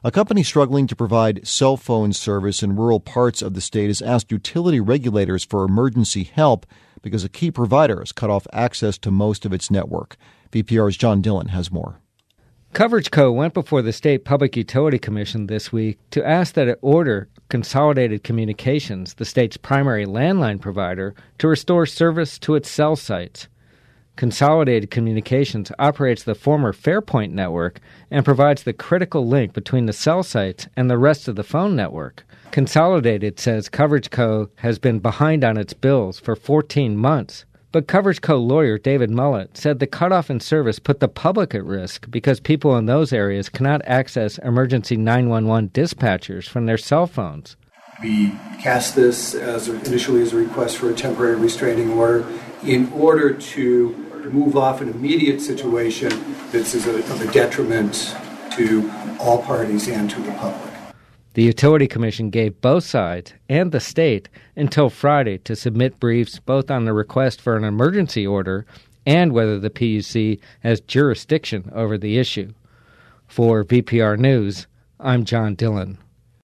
A company struggling to provide cell phone service in rural parts of the state has asked utility regulators for emergency help because a key provider has cut off access to most of its network. VPR's John Dillon has more. Coverage Co. went before the State Public Utility Commission this week to ask that it order Consolidated Communications, the state's primary landline provider, to restore service to its cell sites. Consolidated Communications operates the former Fairpoint network and provides the critical link between the cell sites and the rest of the phone network. Consolidated says Coverage Co. has been behind on its bills for 14 months. But Coverage Co. lawyer David Mullett said the cutoff in service put the public at risk because people in those areas cannot access emergency 911 dispatchers from their cell phones. We cast this initially as a request for a temporary restraining order in order to move off an immediate situation that's of a detriment to all parties and to the public. The Utility Commission gave both sides and the state until Friday to submit briefs both on the request for an emergency order and whether the PUC has jurisdiction over the issue. For VPR News, I'm John Dillon.